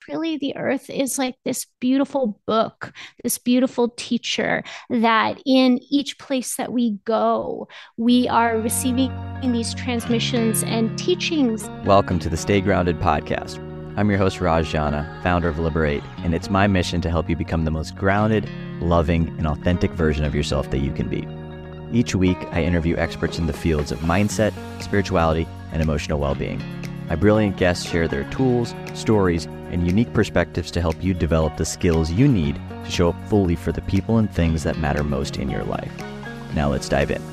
really the earth is like this beautiful book, this beautiful teacher, that in each place that we go, we are receiving these transmissions and teachings. Welcome to the Stay Grounded podcast. I'm your host, Raj Jana, founder of Liberate, and it's my mission to help you become the most grounded, loving, and authentic version of yourself that you can be. Each week, I interview experts in the fields of mindset, spirituality, and emotional well-being. My brilliant guests share their tools, stories, and unique perspectives to help you develop the skills you need to show up fully for the people and things that matter most in your life. Now let's dive in.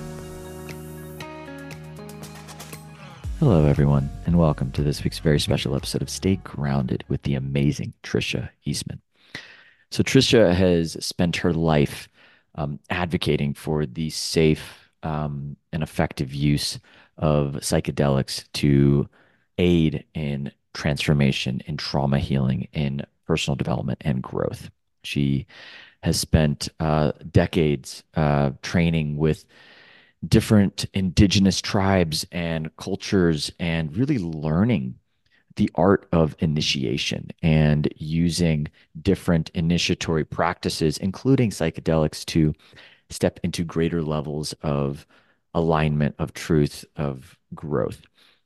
Hello, everyone, and welcome to this week's very special episode of Stay Grounded with the amazing Tricia Eastman. So Tricia has spent her life advocating for the safe and effective use of psychedelics to aid in transformation, in trauma healing, in personal development and growth. She has spent decades training with different indigenous tribes and cultures and really learning the art of initiation and using different initiatory practices, including psychedelics, to step into greater levels of alignment, of truth, of growth.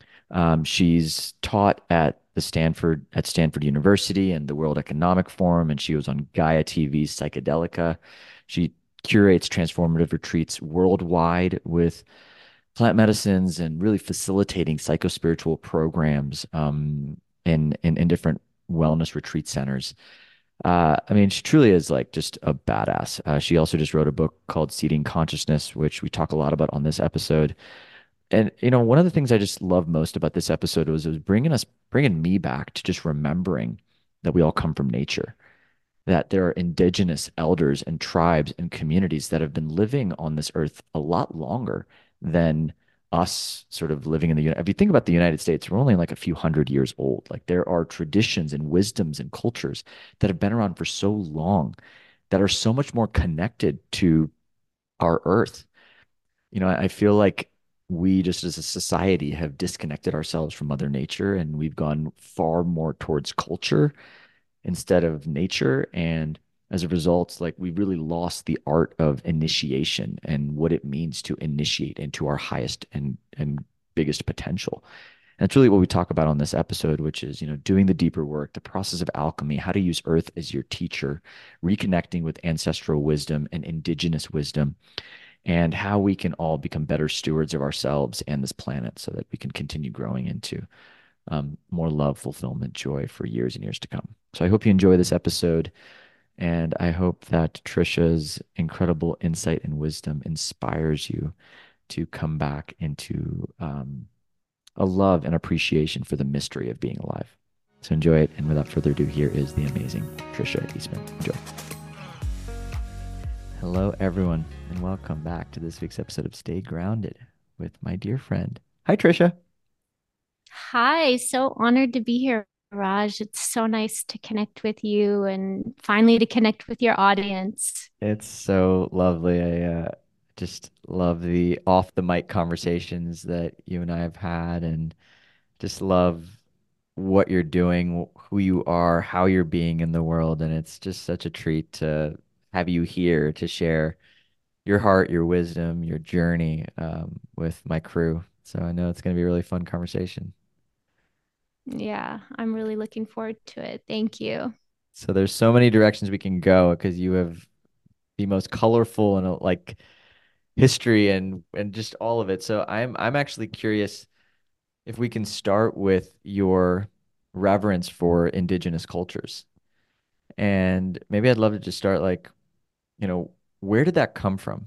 She's taught at Stanford University and the World Economic Forum, and she was on Gaia TV's Psychedelica. She curates transformative retreats worldwide with plant medicines and really facilitating psychospiritual programs in different wellness retreat centers. I mean, she truly is like just a badass. She also just wrote a book called Seeding Consciousness, which we talk a lot about on this episode. And one of the things I just love most about this episode was it was bringing me back to just remembering that we all come from nature, that there are indigenous elders and tribes and communities that have been living on this earth a lot longer than us sort of living in if you think about the United States, we're only like a few hundred years old. Like there are traditions and wisdoms and cultures that have been around for so long that are so much more connected to our earth. I feel like we just as a society have disconnected ourselves from Mother Nature, and we've gone far more towards culture instead of nature. And as a result, like we really lost the art of initiation and what it means to initiate into our highest and biggest potential. And that's really what we talk about on this episode, which is, doing the deeper work, the process of alchemy, how to use earth as your teacher, reconnecting with ancestral wisdom and indigenous wisdom, and how we can all become better stewards of ourselves and this planet so that we can continue growing into more love, fulfillment, joy for years and years to come. So I hope you enjoy this episode, and I hope that Tricia's incredible insight and wisdom inspires you to come back into a love and appreciation for the mystery of being alive. So enjoy it, and without further ado, here is the amazing Tricia Eastman. Enjoy. Hello, everyone, and welcome back to this week's episode of Stay Grounded with my dear friend. Hi, Tricia. Hi, so honored to be here, Raj. It's so nice to connect with you and finally to connect with your audience. It's so lovely. I just love the off the mic conversations that you and I have had, and just love what you're doing, who you are, how you're being in the world. And it's just such a treat to have you here to share your heart, your wisdom, your journey with my crew. So I know it's going to be a really fun conversation. Yeah, I'm really looking forward to it. Thank you. So there's so many directions we can go because you have the most colorful and like history and just all of it. So I'm actually curious if we can start with your reverence for indigenous cultures. And maybe I'd love to just start like, where did that come from?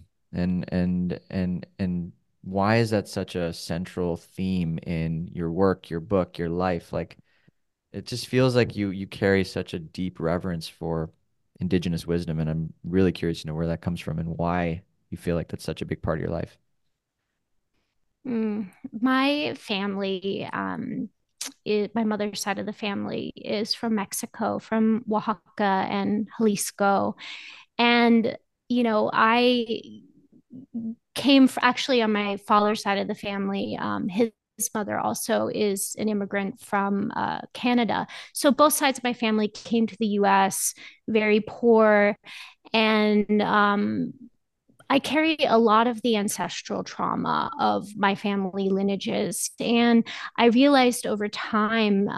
And why is that such a central theme in your work, your book, your life? Like it just feels like you carry such a deep reverence for indigenous wisdom, and I'm really curious to know where that comes from and why you feel like that's such a big part of your life. My family, my mother's side of the family is from Mexico, from Oaxaca and Jalisco. And, I actually on my father's side of the family, his mother also is an immigrant from Canada. So both sides of my family came to the US very poor. And I carry a lot of the ancestral trauma of my family lineages. And I realized over time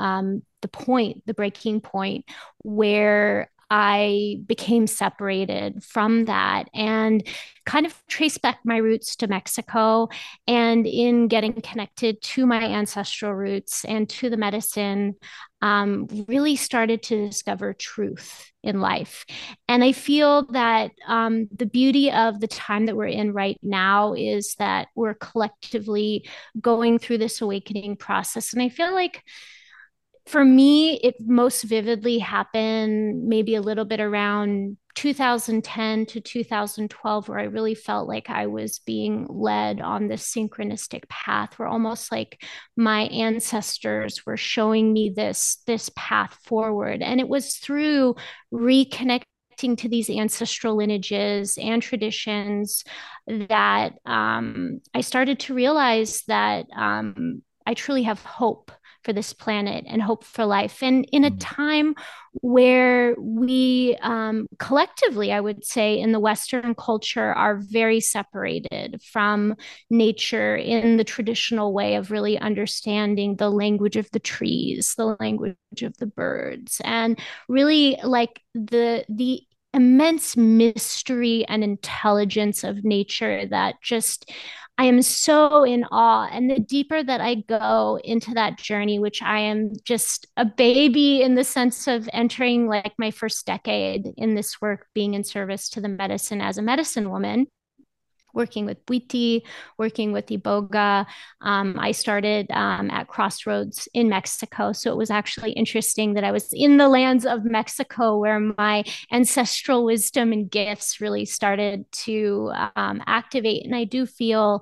the breaking point where I became separated from that and kind of traced back my roots to Mexico. And in getting connected to my ancestral roots and to the medicine, really started to discover truth in life. And I feel that the beauty of the time that we're in right now is that we're collectively going through this awakening process. And I feel like for me, it most vividly happened maybe a little bit around 2010 to 2012, where I really felt like I was being led on this synchronistic path, where almost like my ancestors were showing me this path forward. And it was through reconnecting to these ancestral lineages and traditions that I started to realize that I truly have hope for this planet and hope for life. And in a time where we collectively, I would say, in the Western culture, are very separated from nature in the traditional way of really understanding the language of the trees, the language of the birds, and really like the immense mystery and intelligence of nature that just I am so in awe. And the deeper that I go into that journey, which I am just a baby in the sense of entering like my first decade in this work, being in service to the medicine as a medicine woman, working with Buiti, working with Iboga. I started at Crossroads in Mexico. So it was actually interesting that I was in the lands of Mexico where my ancestral wisdom and gifts really started to activate. And I do feel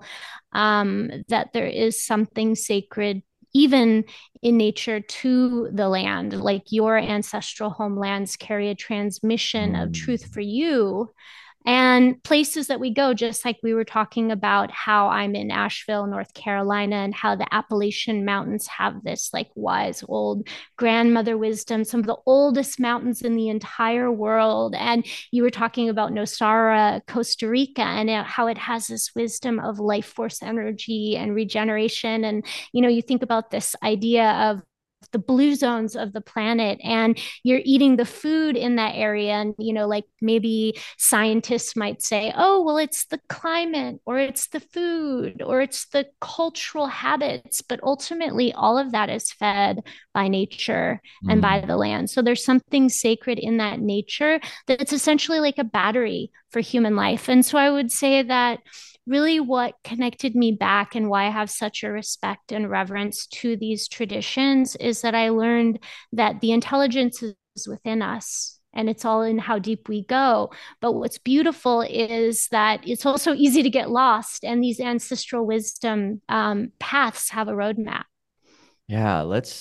that there is something sacred even in nature to the land, like your ancestral homelands carry a transmission of Mm. truth for you and places that we go, just like we were talking about how I'm in Asheville, North Carolina, and how the Appalachian Mountains have this like wise old grandmother wisdom, some of the oldest mountains in the entire world. And you were talking about Nosara, Costa Rica, and how it has this wisdom of life force energy and regeneration. And, you think about this idea of the blue zones of the planet, and you're eating the food in that area, and like maybe scientists might say, oh well, it's the climate or it's the food or it's the cultural habits, but ultimately all of that is fed by nature and by Mm. the land. So there's something sacred in that nature that's essentially like a battery for human life. And so I would say that really what connected me back and why I have such a respect and reverence to these traditions is that I learned that the intelligence is within us and it's all in how deep we go. But what's beautiful is that it's also easy to get lost, and these ancestral wisdom paths have a roadmap. Yeah,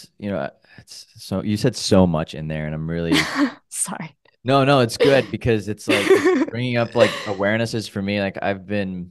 it's so you said so much in there, and I'm really Sorry. no, no, it's good because it's like it's bringing up like awarenesses for me. Like I've been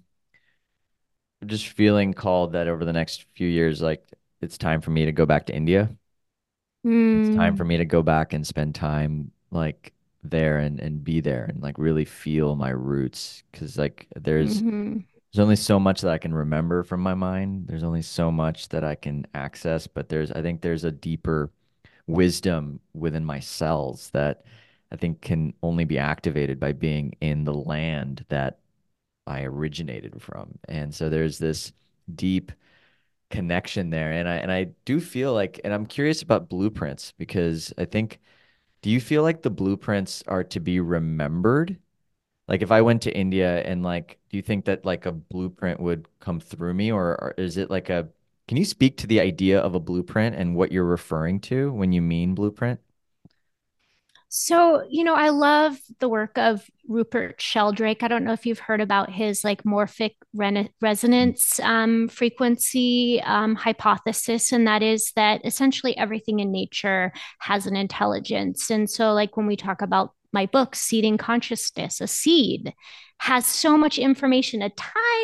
just feeling called that over the next few years, like it's time for me to go back to India. It's time for Mm, me to go back and spend time like there and be there and like really feel my roots. Cause like mhm, there's only so much that I can remember from my mind. There's only so much that I can access, but I think there's a deeper wisdom within my cells that I think can only be activated by being in the land that I originated from. And so there's this deep connection there. And I do feel like, and I'm curious about blueprints because I think, do you feel like the blueprints are to be remembered? Like if I went to India and like, do you think that like a blueprint would come through me, or is it like can you speak to the idea of a blueprint and what you're referring to when you mean blueprint? So, I love the work of Rupert Sheldrake. I don't know if you've heard about his like morphic resonance frequency hypothesis, and that is that essentially everything in nature has an intelligence. And so, like when we talk about my book, Seeding Consciousness, a seed has so much information, a tiny little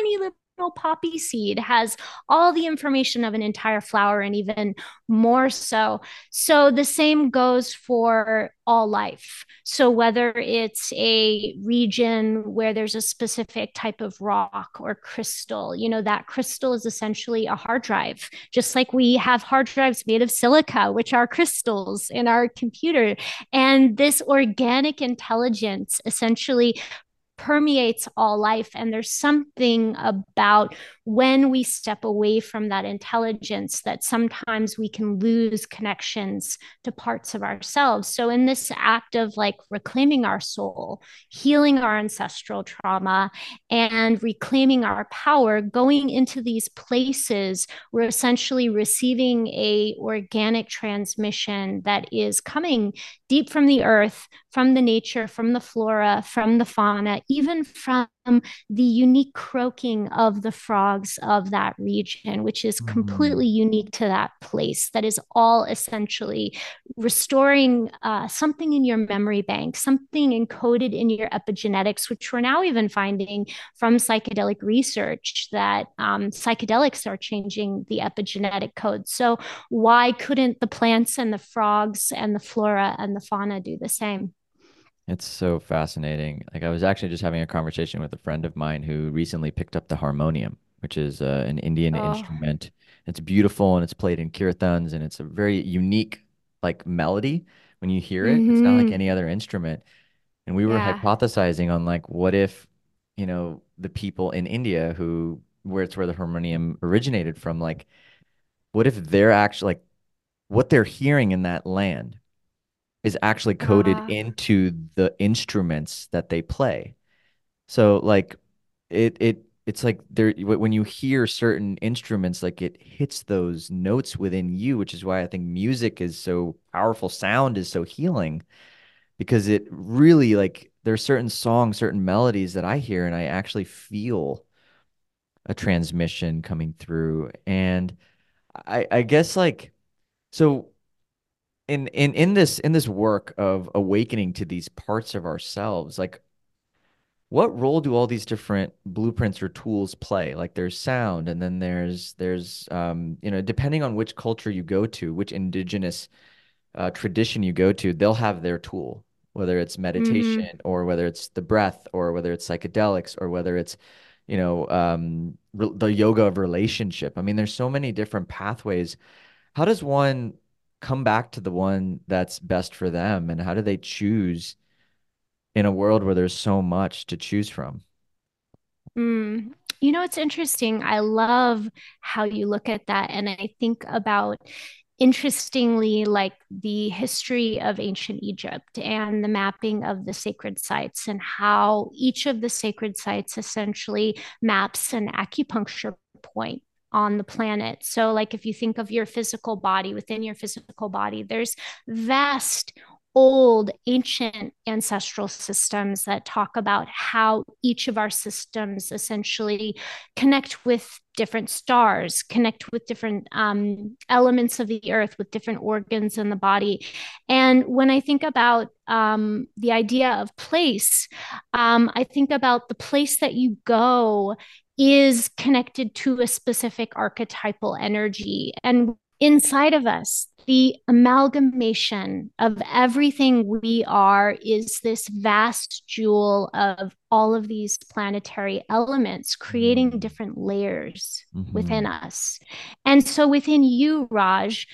poppy seed has all the information of an entire flower and even more so. So the same goes for all life. So whether it's a region where there's a specific type of rock or crystal, that crystal is essentially a hard drive, just like we have hard drives made of silica, which are crystals in our computer. And this organic intelligence essentially permeates all life. And there's something about when we step away from that intelligence that sometimes we can lose connections to parts of ourselves. So, in this act of like reclaiming our soul, healing our ancestral trauma, and reclaiming our power, going into these places, we're essentially receiving a organic transmission that is coming deep from the earth, from the nature, from the flora, from the fauna, even from the unique croaking of the frogs of that region, which is Mm. completely unique to that place. That is all essentially restoring something in your memory bank, something encoded in your epigenetics, which we're now even finding from psychedelic research that psychedelics are changing the epigenetic code. So, why couldn't the plants and the frogs and the flora and the fauna do the same? It's so fascinating. Like I was actually just having a conversation with a friend of mine who recently picked up the harmonium, which is an Indian Oh, instrument. It's beautiful and it's played in kirtans and it's a very unique like melody when you hear it. It's not like mm-hmm. any other instrument. And we were Yeah. hypothesizing on like what if, the people in India where the harmonium originated from, like what if they're actually like what they're hearing in that land is actually coded Uh, into the instruments that they play. So like it's like when you hear certain instruments, like it hits those notes within you, which is why I think music is so powerful. Sound is so healing because it really like there's certain songs, certain melodies that I hear and I actually feel a transmission coming through. And I guess like so in this work of awakening to these parts of ourselves, like what role do all these different blueprints or tools play? Like there's sound, and then there's depending on which culture you go to, which indigenous tradition you go to, they'll have their tool, whether it's meditation mm-hmm. or whether it's the breath or whether it's psychedelics or whether it's the yoga of relationship. I mean, there's so many different pathways. How does one come back to the one that's best for them, and how do they choose in a world where there's so much to choose from? Mm. It's interesting. I love how you look at that. And I think about, interestingly, like the history of ancient Egypt and the mapping of the sacred sites and how each of the sacred sites essentially maps an acupuncture point on the planet. So, like if you think of your physical body, within your physical body, there's vast old ancient ancestral systems that talk about how each of our systems essentially connect with different stars, connect with different elements of the earth, with different organs in the body. And when I think about the idea of place, I think about the place that you go is connected to a specific archetypal energy. And inside of us, the amalgamation of everything we are is this vast jewel of all of these planetary elements, creating different layers Mm-hmm. within us. And so within you, Raj,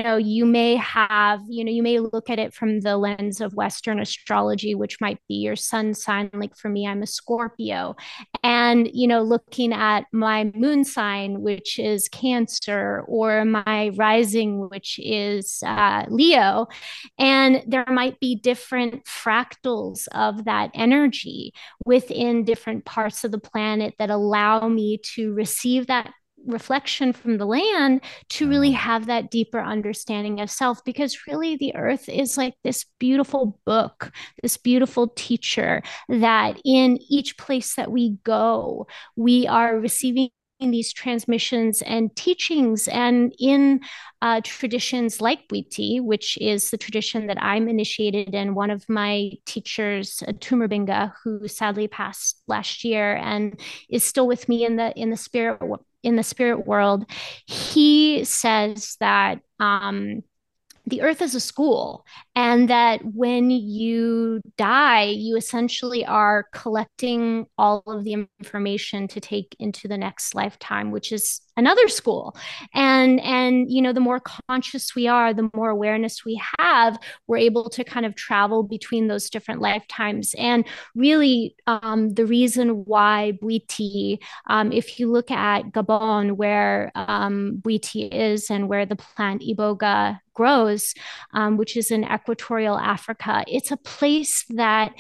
you may look at it from the lens of Western astrology, which might be your sun sign. Like for me, I'm a Scorpio. And, looking at my moon sign, which is Cancer, or my rising, which is Leo. And there might be different fractals of that energy within different parts of the planet that allow me to receive that reflection from the land to really Wow. have that deeper understanding of self, because really the earth is like this beautiful book, this beautiful teacher, that in each place that we go we are receiving these transmissions and teachings. And in traditions like Bwiti, which is the tradition that I'm initiated in, one of my teachers, Tumarbinga, who sadly passed last year and is still with me in the spirit world, he says that the earth is a school, and that when you die, you essentially are collecting all of the information to take into the next lifetime, which is another school. And the more conscious we are, the more awareness we have, we're able to kind of travel between those different lifetimes. And really, the reason why Bwiti, if you look at Gabon, where Bwiti is and where the plant Iboga grows, which is in equatorial Africa. It's a place that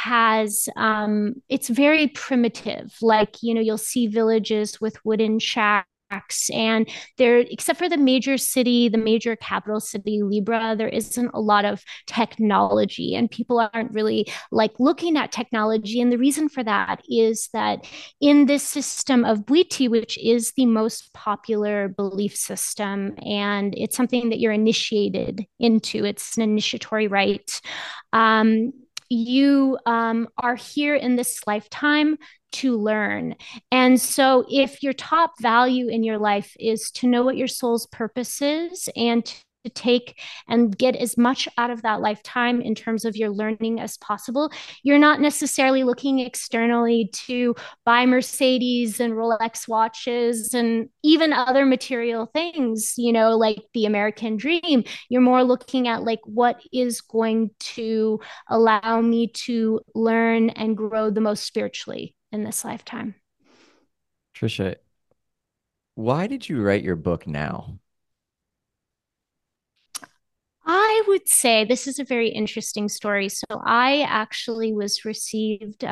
it's very primitive. Like, you'll see villages with wooden shacks. And there, except for the major capital city, Libra, there isn't a lot of technology, and people aren't really like looking at technology. And the reason for that is that in this system of Bwiti, which is the most popular belief system, and it's something that you're initiated into, it's an initiatory rite. You are here in this lifetime to learn. And so, if your top value in your life is to know what your soul's purpose is and to take and get as much out of that lifetime in terms of your learning as possible, you're not necessarily looking externally to buy Mercedes and Rolex watches and even other material things, like the American dream. You're more looking at like what is going to allow me to learn and grow the most spiritually in this lifetime. Trisha, why did you write your book now? I would say this is a very interesting story. So I actually was received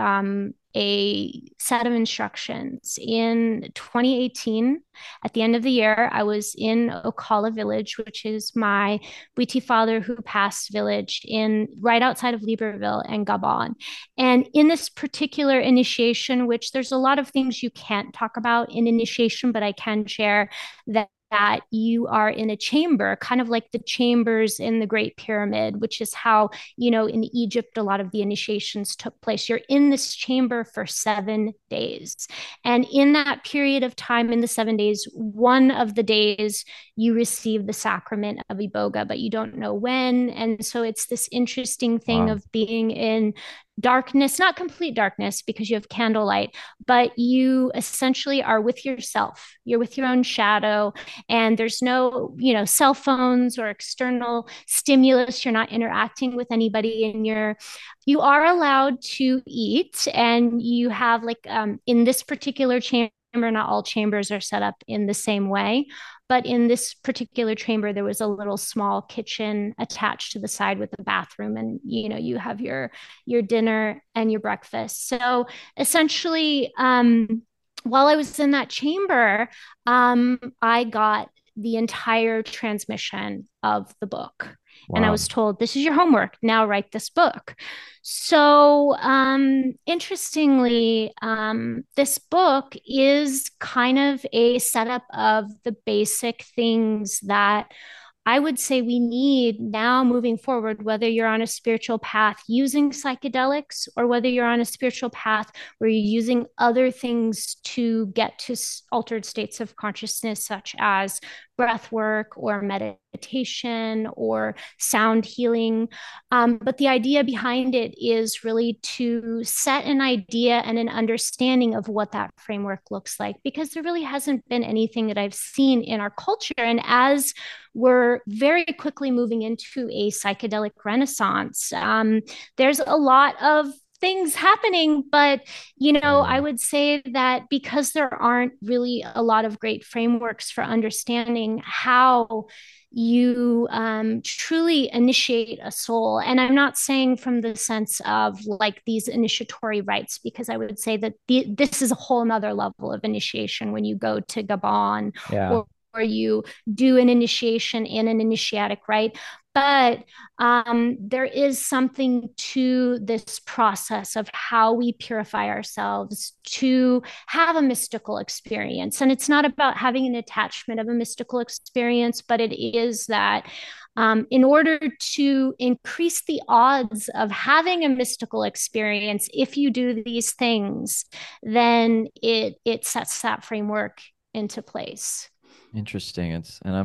a set of instructions in 2018. At the end of the year, I was in Okala village, which is my Bwiti father who passed village in right outside of Libreville and Gabon. And in this particular initiation, which there's a lot of things you can't talk about in initiation, but I can share that you are in a chamber, kind of like the chambers in the Great Pyramid, which is how, in Egypt, a lot of the initiations took place. You're in this chamber for 7 days. And in that period of time, in the 7 days, one of the days you receive the sacrament of Iboga, but you don't know when. And so it's this interesting thing Wow. of being in darkness, not complete darkness because you have candlelight, but you essentially are with yourself. You're with your own shadow, and there's no, cell phones or external stimulus. You're not interacting with anybody, and you are allowed to eat, and you have like in this particular chamber, not all chambers are set up in the same way, but in this particular chamber, there was a little small kitchen attached to the side with a bathroom, and you have your dinner and your breakfast. So essentially, while I was in that chamber, I got the entire transmission of the book. And I Wow. was told, this is your homework. Now write this book. So, interestingly, this book is kind of a setup of the basic things that I would say we need now moving forward, whether you're on a spiritual path using psychedelics or whether you're on a spiritual path where you're using other things to get to altered states of consciousness, such as breath work or meditation or sound healing. But the idea behind it is really to set an idea and an understanding of what that framework looks like, because there really hasn't been anything that I've seen in our culture. And as we're very quickly moving into a psychedelic renaissance, there's a lot of things happening, but I Mm. would say that because there aren't really a lot of great frameworks for understanding how you truly initiate a soul. And I'm not saying from the sense of like these initiatory rites, because I would say that this is a whole nother level of initiation when you go to Gabon Yeah. or you do an initiation in an initiatic rite. But there is something to this process of how we purify ourselves to have a mystical experience. And it's not about having an attachment of a mystical experience, but it is that in order to increase the odds of having a mystical experience, if you do these things, then it sets that framework into place. Interesting.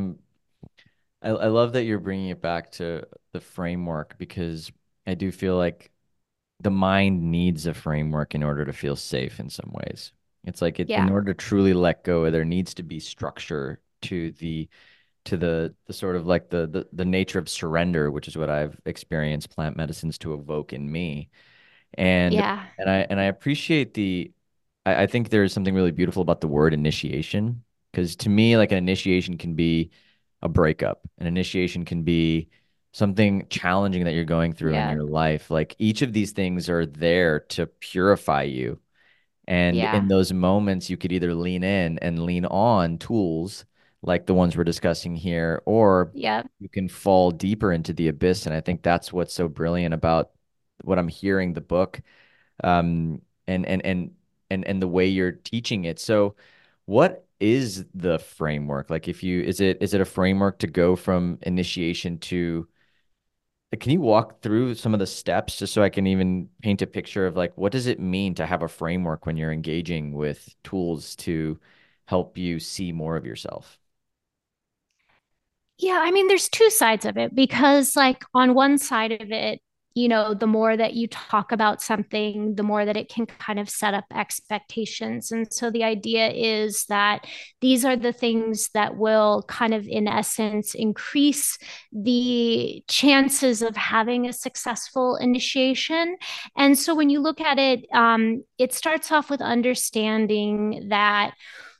I love that you're bringing it back to the framework because I do feel like the mind needs a framework in order to feel safe in some ways. It's like in Yeah, order to truly let go, there needs to be structure to the sort of like the nature of surrender, which is what I've experienced plant medicines to evoke in me. And yeah, and I appreciate I think there is something really beautiful about the word initiation. Because to me, like an initiation can be a breakup. An initiation can be something challenging that you're going through in yeah, your life. Like each of these things are there to purify you. And in yeah, those moments, you could either lean in and lean on tools like the ones we're discussing here, or yeah. you can fall deeper into the abyss. And I think that's what's so brilliant about what I'm hearing the book, um, and and the way you're teaching it. So, what is the framework? Like, if you is it a framework to go from initiation to can you walk through some of the steps just so I can even paint a picture of like what does it mean to have a framework when you're engaging with tools to help you see more of yourself? Yeah, I mean, there's two sides of it because, like, on one side of it, the more that you talk about something, the more that it can kind of set up expectations. And so the idea is that these are the things that will kind of, in essence, increase the chances of having a successful initiation. And so when you look at it, it starts off with understanding that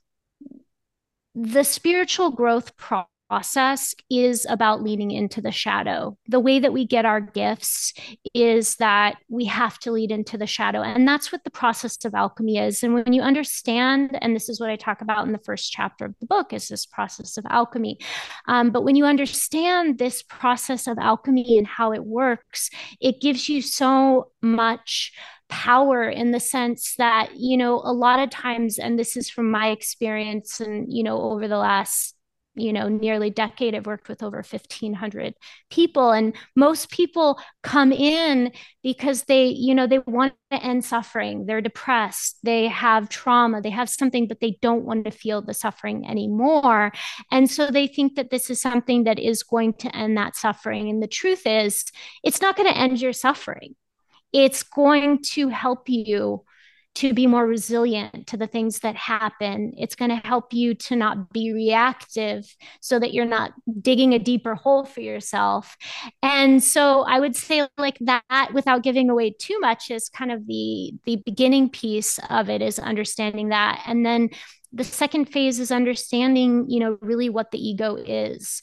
the spiritual growth process is about leaning into the shadow. The way that we get our gifts is that we have to lead into the shadow. And that's what the process of alchemy is. And when you understand, and this is what I talk about in the first chapter of the book, is this process of alchemy. But when you understand this process of alchemy and how it works, it gives you so much power in the sense that, a lot of times, and this is from my experience, and, over the last nearly decade, I've worked with over 1,500 people. And most people come in because they want to end suffering. They're depressed. They have trauma. They have something, but they don't want to feel the suffering anymore. And so they think that this is something that is going to end that suffering. And the truth is, it's not going to end your suffering. It's going to help you to be more resilient to the things that happen. It's going to help you to not be reactive so that you're not digging a deeper hole for yourself. And so I would say like that without giving away too much is kind of the beginning piece of it, is understanding that. And then the second phase is understanding, really what the ego is.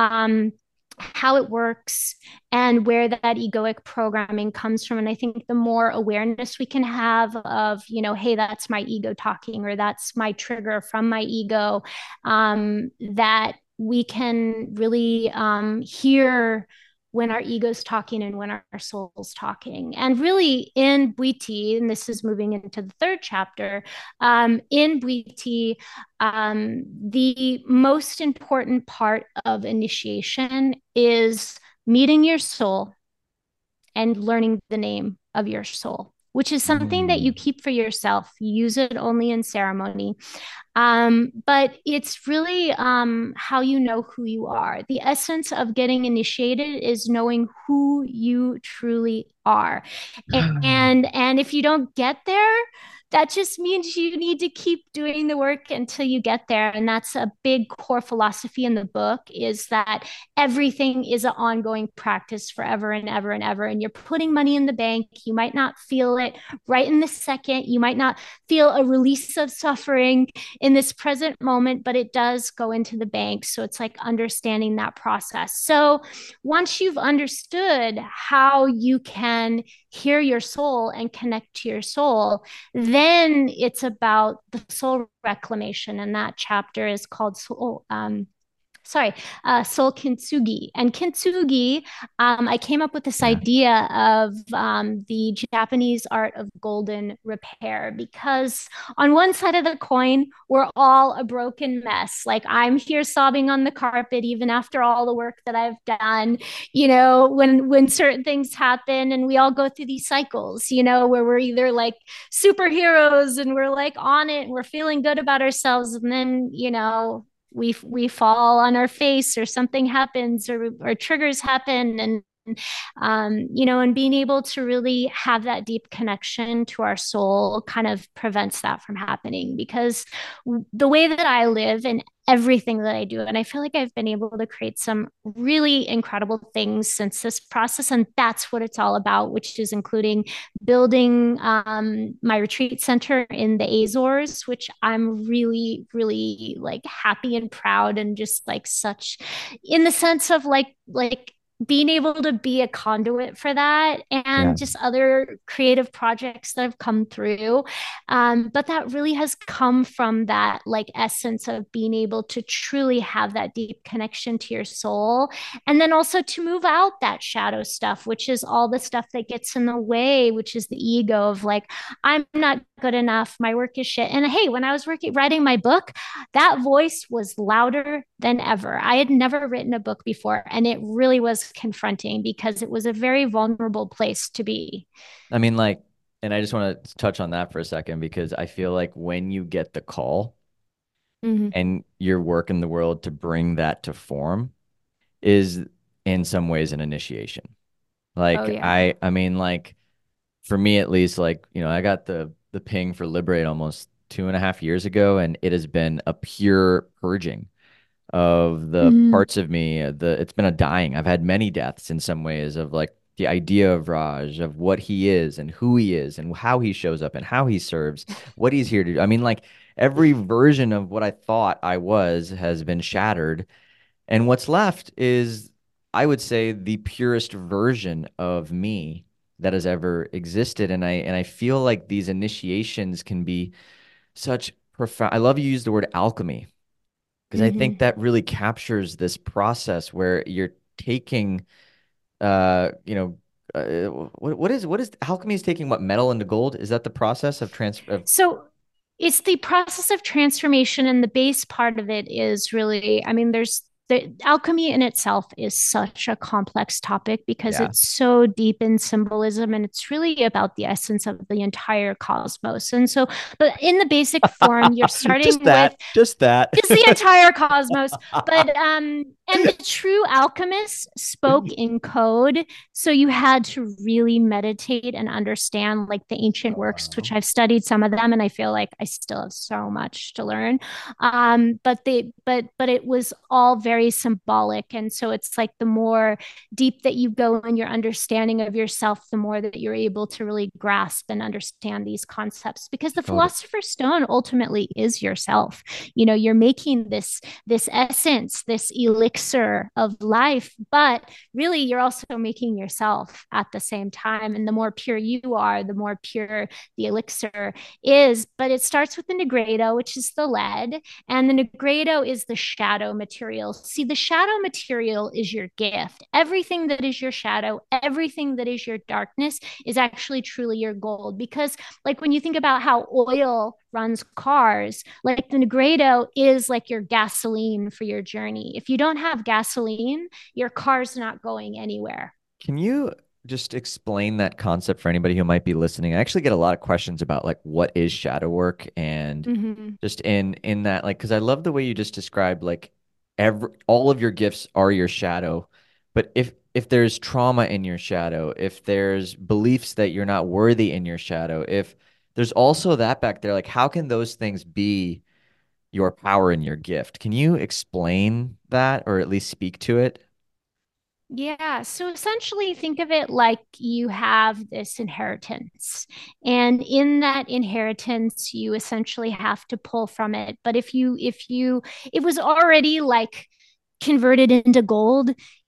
How it works and where that egoic programming comes from. And I think the more awareness we can have of, hey, that's my ego talking, or that's my trigger from my ego, that we can really hear when our ego's talking and when our soul's talking. And really in Bwiti, and this is moving into the third chapter, in Bwiti, the most important part of initiation is meeting your soul and learning the name of your soul, which is something that you Mm. keep for yourself. You use it only in ceremony. But it's really how you know who you are. The essence of getting initiated is knowing who you truly are. And if you don't get there, that just means you need to keep doing the work until you get there. And that's a big core philosophy in the book, is that everything is an ongoing practice forever and ever and ever. And you're putting money in the bank. You might not feel it right in the second. You might not feel a release of suffering in this present moment, but it does go into the bank. So it's like understanding that process. So once you've understood how you can hear your soul and connect to your soul, then then it's about the soul reclamation, and that chapter is called Soul Kintsugi. And Kintsugi, I came up with this Yeah. idea of the Japanese art of golden repair, because on one side of the coin, we're all a broken mess. Like I'm here sobbing on the carpet, even after all the work that I've done, when certain things happen, and we all go through these cycles, where we're either like superheroes and we're like on it and we're feeling good about ourselves. And then, we fall on our face, or something happens, or triggers happen, and being able to really have that deep connection to our soul kind of prevents that from happening, because the way that I live and everything that I do, and I feel like I've been able to create some really incredible things since this process, and that's what it's all about, which is including building my retreat center in the Azores, which I'm really, really like happy and proud, and just like such, in the sense of like being able to be a conduit for that, Yeah. and just other creative projects that have come through. But that really has come from that like essence of being able to truly have that deep connection to your soul. And then also to move out that shadow stuff, which is all the stuff that gets in the way, which is the ego of like, I'm not good enough. My work is shit. And hey, when I was writing my book, that voice was louder than ever. I had never written a book before, and it really was confronting because it was a very vulnerable place to be. I mean, like, and I just want to touch on that for a second because I feel like when you get the call Mm-hmm. and you're working the world to bring that to form is in some ways an initiation. Oh, Like yeah. I mean, like for me at least, like, I got the ping for Liberate almost 2.5 years ago, and it has been a pure purging of the Mm-hmm. parts of me. It's been a dying. I've had many deaths in some ways of like the idea of Raj, of what he is and who he is and how he shows up and how he serves, what he's here to do. I mean, like every version of what I thought I was has been shattered. And what's left is, I would say, the purest version of me that has ever existed. And I feel like these initiations can be such profound. I love you use the word alchemy because I think Mm-hmm. that really captures this process where you're taking you know what is alchemy is taking what metal into gold? Is that the process of transfer of So it's the process of transformation, and the base part of it is really, I mean, there's the alchemy in itself is such a complex topic because yeah. it's so deep in symbolism, and it's really about the essence of the entire cosmos. And so, but in the basic form, you're Just starting with that, just that. just the entire cosmos. But and the true alchemists spoke in code, so you had to really meditate and understand like the ancient Oh works, which wow. I've studied some of them, and I feel like I still have so much to learn. But it was all very symbolic, and so it's like the more deep that you go in your understanding of yourself, the more that you're able to really grasp and understand these concepts, because the Totally. philosopher's stone ultimately is yourself. You're making this essence, this elixir of life, but really you're also making yourself at the same time. And the more pure you are, the more pure the elixir is. But it starts with the nigredo, which is the lead, and the nigredo is the shadow material. See, the shadow material is your gift. Everything that is your shadow, everything that is your darkness is actually truly your gold. Because like when you think about how oil runs cars, like the Negredo is like your gasoline for your journey. If you don't have gasoline, your car's not going anywhere. Can you just explain that concept for anybody who might be listening? I actually get a lot of questions about like what is shadow work and Mm-hmm. just in that, like, because I love the way you just described like every all of your gifts are your shadow. But if there's trauma in your shadow, if there's beliefs that you're not worthy in your shadow, if there's also that back there, like how can those things be your power and your gift? Can you explain that or at least speak to it? Yeah. So essentially, think of it like you have this inheritance. And in that inheritance, you essentially have to pull from it. But if it was already like converted into gold,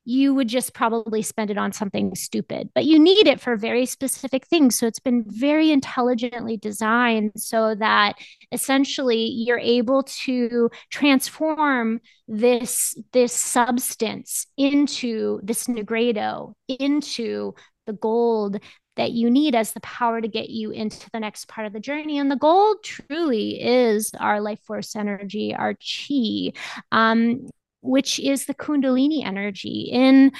you would just probably spend it on something stupid. But you need it for very specific things. So it's been very intelligently designed so that essentially you're able to transform this substance into this nigredo, into the gold that you need as the power to get you into the next part of the journey. And the gold truly is our life force energy, our chi, which is the Kundalini energy.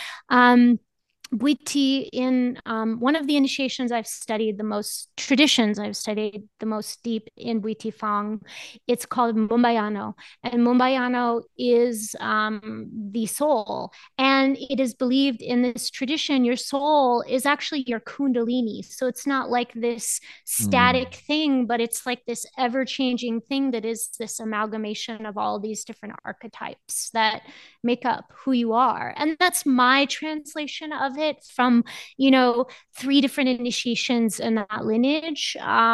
In one of the initiations I've studied the most, traditions I've studied the most deep in Bhuiti Fong, it's called Mumbayano. And Mumbayano is the soul. And it is believed in this tradition, your soul is actually your Kundalini. So it's not like this Mm. static thing, but it's like this ever changing thing that is this amalgamation of all these different archetypes that make up who you are. And that's my translation of it from, three different initiations in that lineage.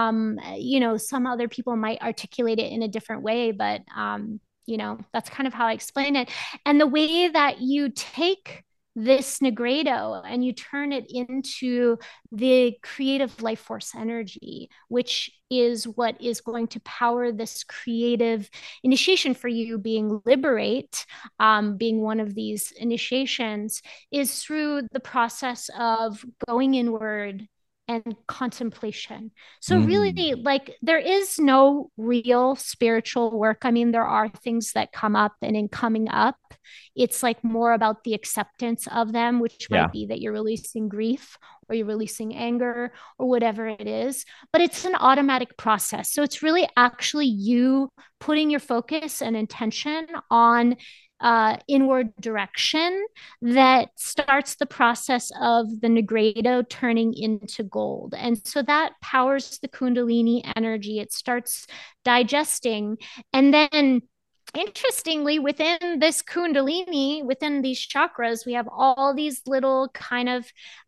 Some other people might articulate it in a different way, but, that's kind of how I explain it. And the way that you take this nigredo and you turn it into the creative life force energy, which is what is going to power this creative initiation for you, being liberate, being one of these initiations, is through the process of going inward and contemplation. So Mm. really, like, there is no real spiritual work. I mean, there are things that come up, and in coming up, it's like more about the acceptance of them, which Yeah. might be that you're releasing grief or you're releasing anger or whatever it is. But it's an automatic process. So it's really actually you putting your focus and intention on inward direction that starts the process of the nigredo turning into gold. And so that powers the Kundalini energy. It starts digesting. And then, interestingly, within this Kundalini, within these chakras, we have all these little kind of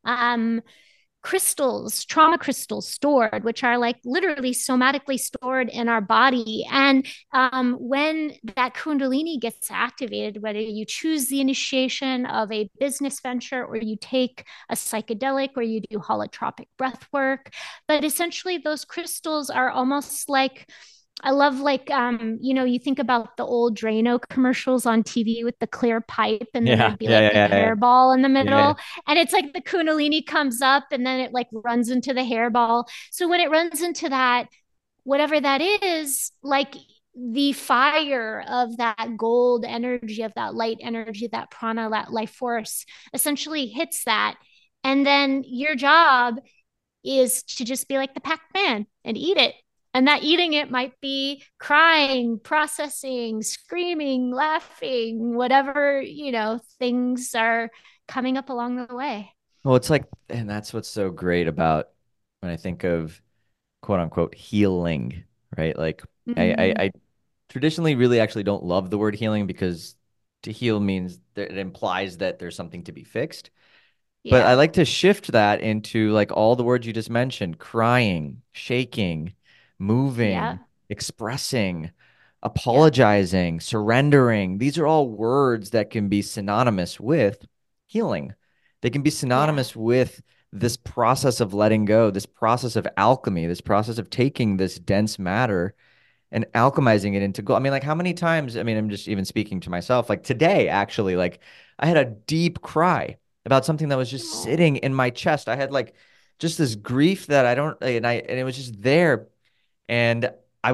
crystals, trauma crystals stored, which are like literally somatically stored in our body. And when that Kundalini gets activated, whether you choose the initiation of a business venture or you take a psychedelic or you do holotropic breath work, but essentially those crystals are almost like, I love, like, you think about the old Drano commercials on TV with the clear pipe, and then Yeah. there'd be Yeah. like Yeah. a Yeah. Yeah. hairball in the Yeah. middle. And it's like the Kundalini comes up and then it like runs into the hairball. So when it runs into that, whatever that is, like, the fire of that gold energy, of that light energy, that prana, that life force essentially hits that. And then your job is to just be like the Pac-Man and eat it. And that eating it might be crying, processing, screaming, laughing, whatever, things are coming up along the way. Well, it's like, and that's what's so great about when I think of quote unquote healing, right? Like Mm-hmm. I traditionally really actually don't love the word healing because to heal means that it implies that there's something to be fixed. But I Yeah. like to shift that into like all the words you just mentioned, crying, shaking, Yeah. moving, expressing, Yeah. apologizing, surrendering. These are all words that can be synonymous with healing. They can be Yeah. synonymous with this process of letting go, this process of alchemy, this process of taking this dense matter and alchemizing it into gold. I mean, like how many times, I mean, I'm just even speaking to myself, like today, actually, like I had a deep cry about something that was just Oh. sitting in my chest. I had like just this grief that I don't, and it was just there. And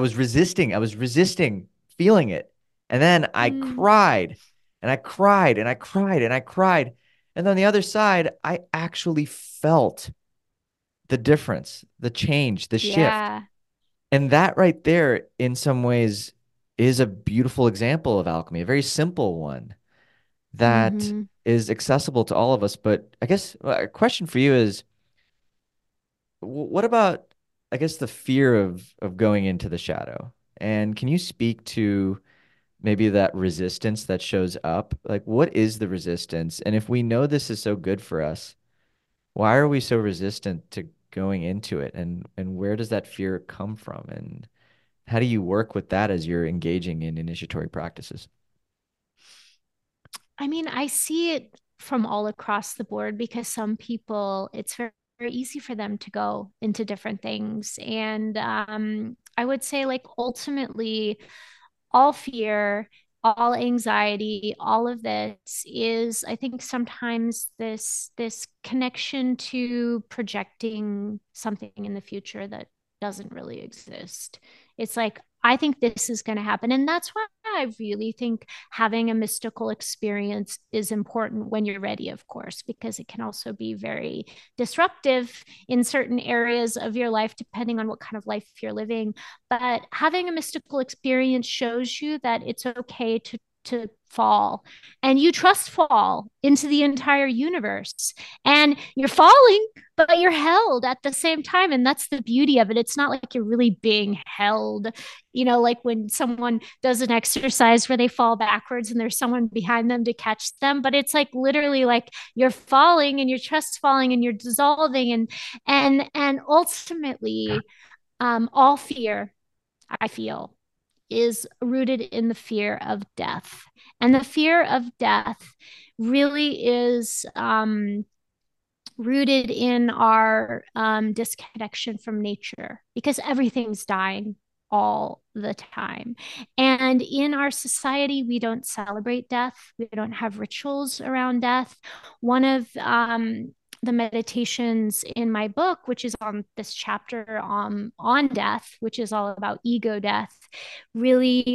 I was resisting feeling it. And then I Mm. cried and I cried and I cried and I cried. And then on the other side, I actually felt the difference, the change, the shift. Yeah. And that right there, in some ways, is a beautiful example of alchemy, a very simple one that Mm-hmm. is accessible to all of us. But I guess a question for you is, what about, I guess, the fear of going into the shadow? And can you speak to maybe that resistance that shows up? Like, what is the resistance? And if we know this is so good for us, why are we so resistant to going into it? And where does that fear come from? And how do you work with that as you're engaging in initiatory practices? I mean, I see it from all across the board because some people, it's very easy for them to go into different things. And I would say, like, ultimately, all fear, all anxiety, all of this is, I think, sometimes this connection to projecting something in the future that doesn't really exist. It's like, I think this is going to happen. And that's why I really think having a mystical experience is important when you're ready, of course, because it can also be very disruptive in certain areas of your life, depending on what kind of life you're living. But having a mystical experience shows you that it's okay to fall, and you trust fall into the entire universe, and you're falling but you're held at the same time. And that's the beauty of it. It's not like you're really being held, like when someone does an exercise where they fall backwards and there's someone behind them to catch them, but it's like literally like you're falling and you're trust falling and you're dissolving. And ultimately, all fear, I feel, is rooted in the fear of death. And the fear of death really is rooted in our disconnection from nature, because everything's dying all the time. And in our society, we don't celebrate death, we don't have rituals around death. One of the meditations in my book, which is on this chapter on death, which is all about ego death, really,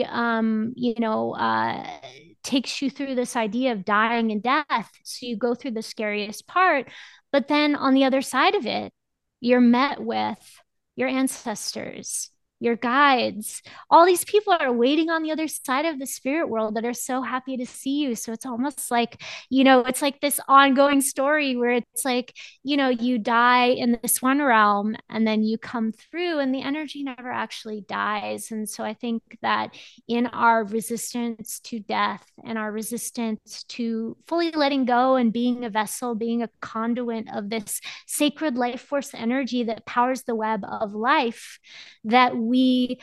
takes you through this idea of dying and death. So you go through the scariest part, but then on the other side of it, you're met with your ancestors, your guides. All these people are waiting on the other side of the spirit world that are so happy to see you. So it's almost like, it's like this ongoing story where it's like, you die in this one realm and then you come through and the energy never actually dies. And so I think that in our resistance to death and our resistance to fully letting go and being a vessel, being a conduit of this sacred life force energy that powers the web of life, that we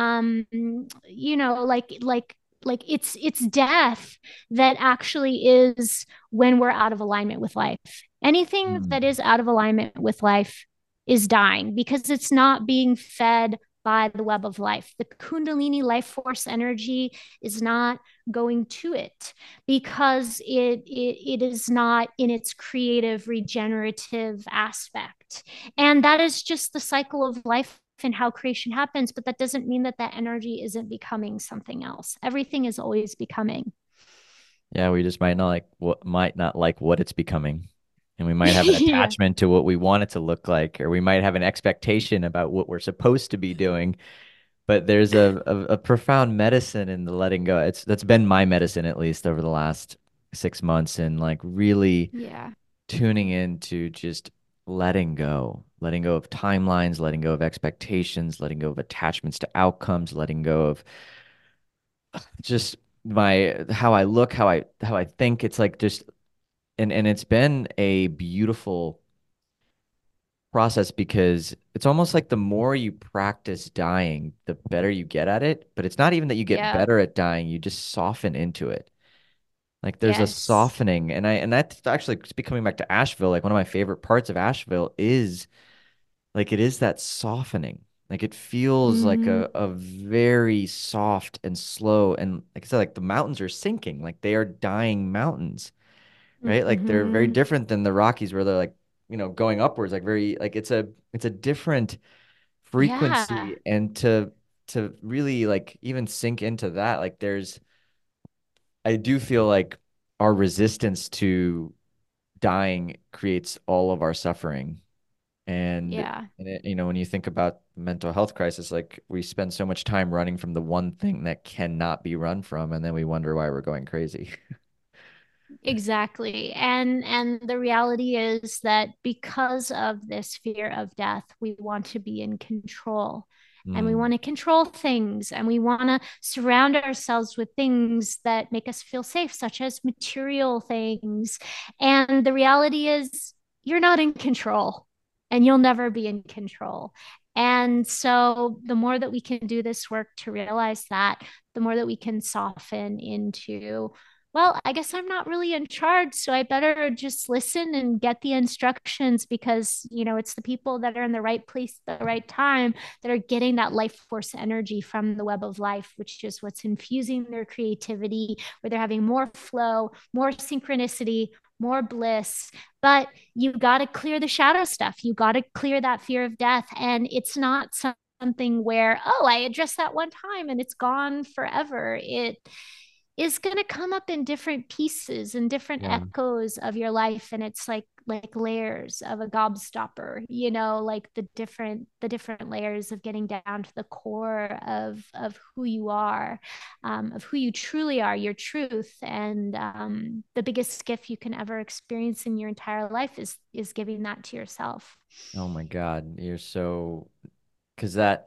like it's death that actually is when we're out of alignment with life. Anything Mm. that is out of alignment with life is dying because it's not being fed by the web of life. The Kundalini life force energy is not going to it because it is not in its creative, regenerative aspect. And that is just the cycle of life and how creation happens. But that doesn't mean that that energy isn't becoming something else. Everything is always becoming. Yeah, we just might not like what it's becoming. And we might have an Yeah. attachment to what we want it to look like, or we might have an expectation about what we're supposed to be doing. But there's a profound medicine in the letting go. That's been my medicine, at least over the last 6 months, and like really Yeah. tuning into just letting go of timelines, letting go of expectations, letting go of attachments to outcomes, letting go of just my how I look, how I think. It's like just and it's been a beautiful process because it's almost like the more you practice dying, the better you get at it. But it's not even that you get Yeah. better at dying, you just soften into it. Like there's a Yes. softening, and that's actually coming back to Asheville. Like one of my favorite parts of Asheville is like it is that softening. Like it feels like Mm-hmm. a very soft and slow, and like I said, like the mountains are sinking, like they are dying mountains, right? Like they're very Mm-hmm. different than the Rockies where they're like, going upwards, like very like it's a different Yeah. frequency. And to really like even sink into that, like I do feel like our resistance to dying creates all of our suffering. Yeah. And when you think about mental health crisis, like we spend so much time running from the one thing that cannot be run from, and then we wonder why we're going crazy. Exactly. And the reality is that because of this fear of death, we want to be in control. And we Mm. want to control things, and we want to surround ourselves with things that make us feel safe, such as material things. And the reality is, you're not in control, and you'll never be in control. And so, the more that we can do this work to realize that, the more that we can soften into well, I guess I'm not really in charge, so I better just listen and get the instructions because, it's the people that are in the right place at the right time that are getting that life force energy from the web of life, which is what's infusing their creativity, where they're having more flow, more synchronicity, more bliss. But you got to clear the shadow stuff. You got to clear that fear of death. And it's not something where, oh, I addressed that one time and it's gone forever. It is going to come up in different pieces and different Yeah. echoes of your life, and it's like layers of a gobstopper, like the different layers of getting down to the core of who you are, of who you truly are, your truth. And the biggest gift you can ever experience in your entire life is giving that to yourself. Oh my God, you're so because that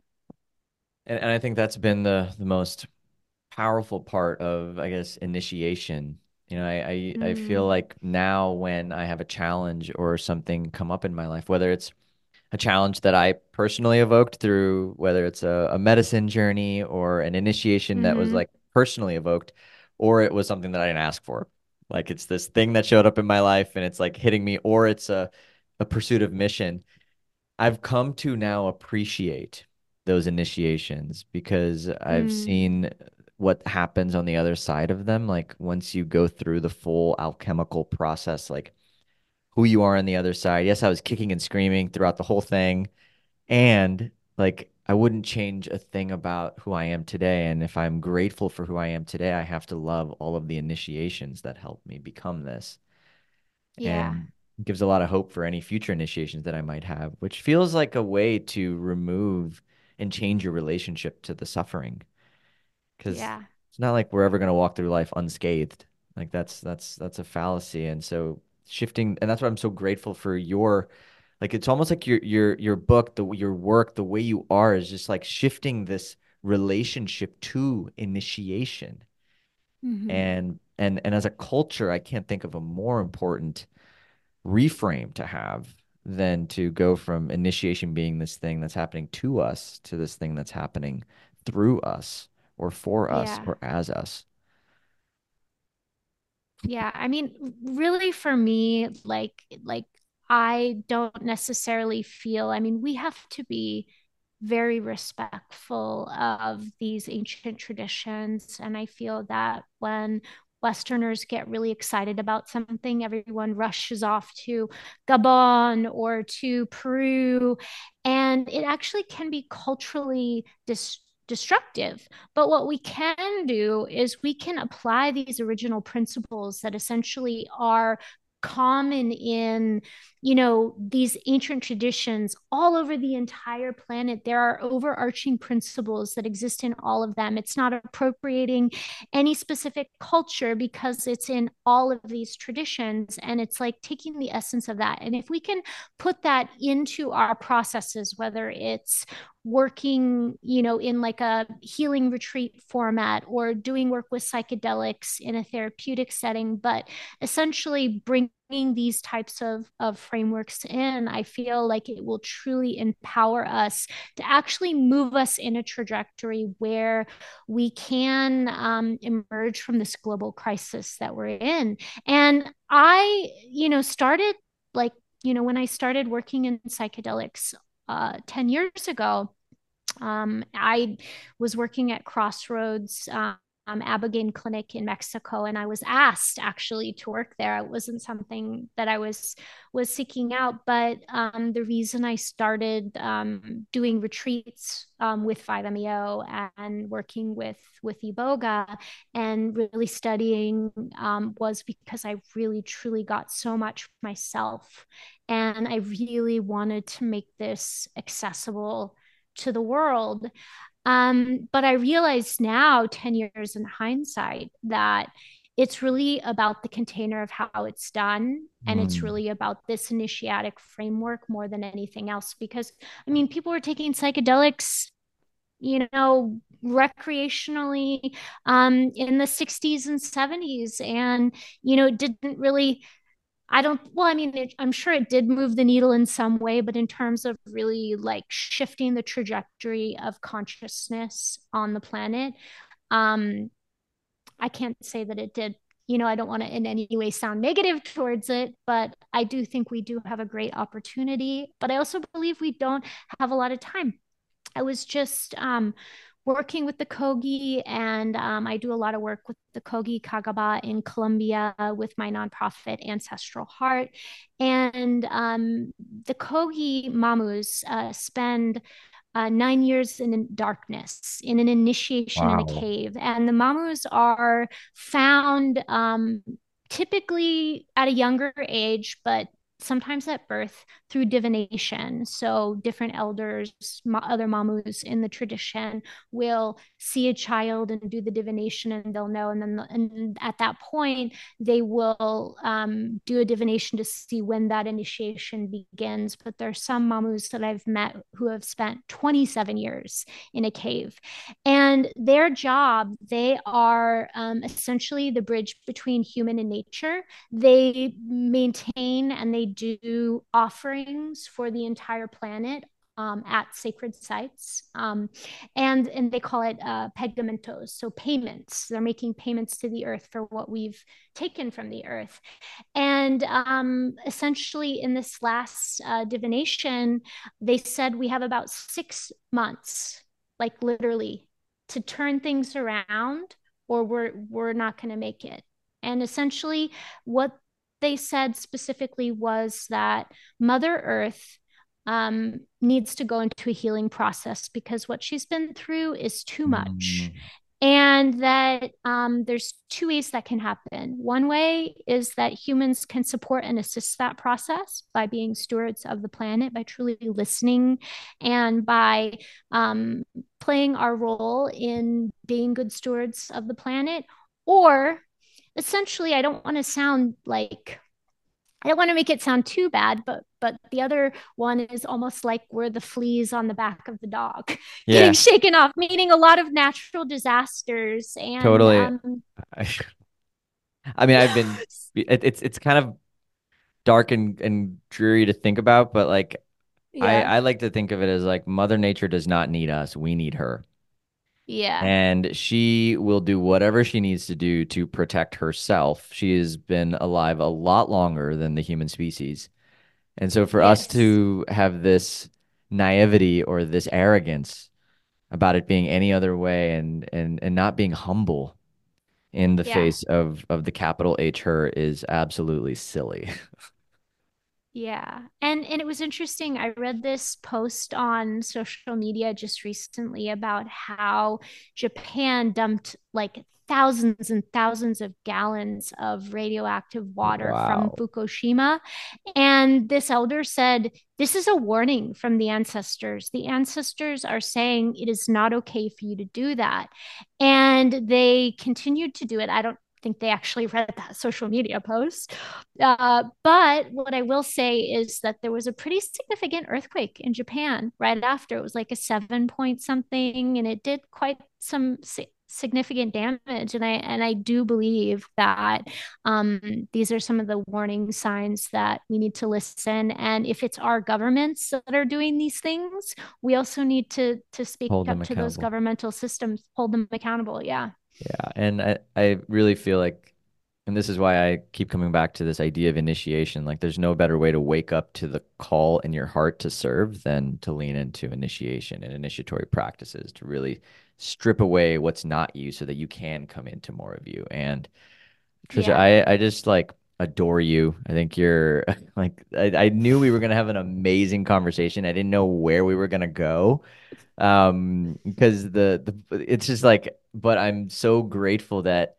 and I think that's been the most powerful part of, I guess, initiation. I feel Mm, like now when I have a challenge or something come up in my life, whether it's a challenge that I personally evoked through whether it's a medicine journey or an initiation that was mm-hmm. like personally evoked, or it was something that I didn't ask for. Like it's this thing that showed up in my life and it's like hitting me, or it's a pursuit of mission. I've come to now appreciate those initiations because I've Mm, seen what happens on the other side of them. Like once you go through the full alchemical process, like who you are on the other side. Yes, I was kicking and screaming throughout the whole thing. And like I wouldn't change a thing about who I am today. And if I'm grateful for who I am today, I have to love all of the initiations that helped me become this, yeah, and gives a lot of hope for any future initiations that I might have, which feels like a way to remove and change your relationship to the suffering. Because yeah, it's not like we're ever going to walk through life unscathed. Like that's a fallacy. And so shifting, and that's why I'm so grateful for your, like it's almost like your book, your work, the way you are is just like shifting this relationship to initiation. mm-hmm. And as a culture, I can't think of a more important reframe to have than to go from initiation being this thing that's happening to us to this thing that's happening through us or for us Yeah. or as us. Yeah, I mean, really for me, like I don't necessarily feel, I mean, we have to be very respectful of these ancient traditions. And I feel that when Westerners get really excited about something, everyone rushes off to Gabon or to Peru. And it actually can be culturally destructive. But what we can do is we can apply these original principles that essentially are common in these ancient traditions all over the entire planet. There are overarching principles that exist in all of them. It's not appropriating any specific culture because it's in all of these traditions, and it's like taking the essence of that. And if we can put that into our processes, whether it's working, in like a healing retreat format or doing work with psychedelics in a therapeutic setting, but essentially bringing these types of frameworks in, I feel like it will truly empower us to actually move us in a trajectory where we can emerge from this global crisis that we're in. And I, started like, when I started working in psychedelics 10 years ago, I was working at Crossroads Abigail Clinic in Mexico, and I was asked actually to work there. It wasn't something that I was seeking out, but the reason I started doing retreats with 5-MeO and working with Iboga and really studying was because I really truly got so much myself, and I really wanted to make this accessible to the world. But I realize now, 10 years in hindsight, that it's really about the container of how it's done. And it's Mm. really about this initiatic framework more than anything else. Because, I mean, people were taking psychedelics, recreationally in the 60s and 70s. And, it didn't really, I don't, well, I mean, I'm sure it did move the needle in some way, but in terms of really like shifting the trajectory of consciousness on the planet, um, I can't say that it did. I don't want to in any way sound negative towards it, but I do think we do have a great opportunity. But I also believe we don't have a lot of time. I was just working with the Kogi, and I do a lot of work with the Kogi Kagaba in Colombia with my nonprofit Ancestral Heart. And the Kogi Mamus spend 9 years in darkness in an initiation in a Wow. cave. And the Mamus are found typically at a younger age, but sometimes at birth through divination. So different elders, other mamus in the tradition will see a child and do the divination and they'll know. And at that point, they will do a divination to see when that initiation begins. But there are some mamus that I've met who have spent 27 years in a cave. And their job, they are essentially the bridge between human and nature. They maintain and they do offerings for the entire planet at sacred sites, and they call it pagamentos, so payments. They're making payments to the earth for what we've taken from the earth. And essentially, in this last divination, they said we have about 6 months, like literally, to turn things around, or we're not going to make it. And essentially, what they said specifically was that Mother Earth needs to go into a healing process because what she's been through is too much. Mm. And that there's two ways that can happen. One way is that humans can support and assist that process by being stewards of the planet, by truly listening, and by playing our role in being good stewards of the planet. Or essentially, I don't want to make it sound too bad, but the other one is almost like we're the fleas on the back of the dog getting Yeah, shaken off, meaning a lot of natural disasters. And totally. I, I mean, it's kind of dark and dreary to think about, but like yeah, I like to think of it as like Mother Nature does not need us, we need her. yeah, And she will do whatever she needs to do to protect herself. She has been alive a lot longer than the human species. And so for us yes, to have this naivety or this arrogance about it being any other way and not being humble in the yeah. face of the capital H her is absolutely silly. Yeah. And it was interesting. I read this post on social media just recently about how Japan dumped like thousands and thousands of gallons of radioactive water from Wow. Fukushima. And this elder said, this is a warning from the ancestors. The ancestors are saying it is not okay for you to do that. And they continued to do it. I don't think they actually read that social media post. But what I will say is that there was a pretty significant earthquake in Japan right after. It was like a 7 point something, and it did quite some significant damage. And I do believe that these are some of the warning signs that we need to listen. And if it's our governments that are doing these things, we also need to speak Hold them up to those accountable. governmental systems, hold them accountable. Yeah. Yeah, and I really feel like, and this is why I keep coming back to this idea of initiation. Like, there's no better way to wake up to the call in your heart to serve than to lean into initiation and initiatory practices to really strip away what's not you so that you can come into more of you. And Trisha, Yeah. I just like adore you. I think you're like, I knew we were gonna have an amazing conversation. I didn't know where we were gonna go because the it's just like, but I'm so grateful that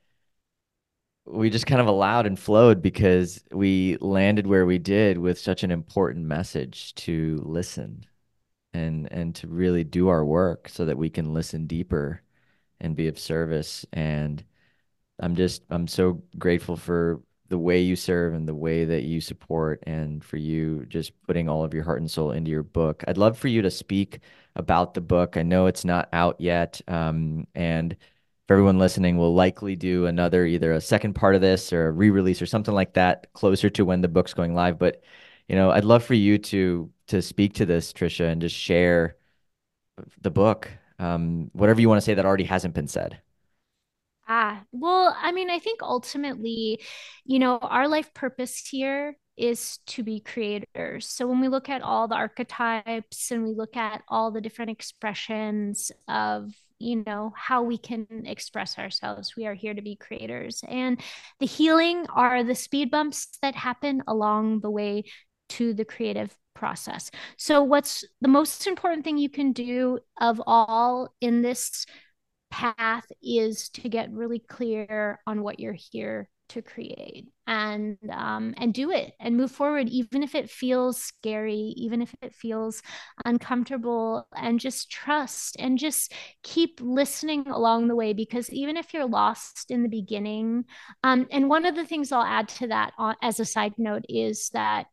we just kind of allowed and flowed because we landed where we did with such an important message to listen and to really do our work so that we can listen deeper and be of service. And I'm so grateful for the way you serve and the way that you support and for you just putting all of your heart and soul into your book. I'd love for you to speak about the book. I know it's not out yet. And for everyone listening, we'll likely do another either a second part of this or a re-release or something like that closer to when the book's going live. But I'd love for you to speak to this, Trisha, and just share the book. Whatever you want to say that already hasn't been said. Well, I mean, I think ultimately, our life purpose here is to be creators. So when we look at all the archetypes and we look at all the different expressions of, how we can express ourselves, we are here to be creators. And the healing are the speed bumps that happen along the way to the creative process. So what's the most important thing you can do of all in this path is to get really clear on what you're here to create, and do it and move forward, even if it feels scary, even if it feels uncomfortable, and just trust and just keep listening along the way, because even if you're lost in the beginning, and one of the things I'll add to that, as a side note, is that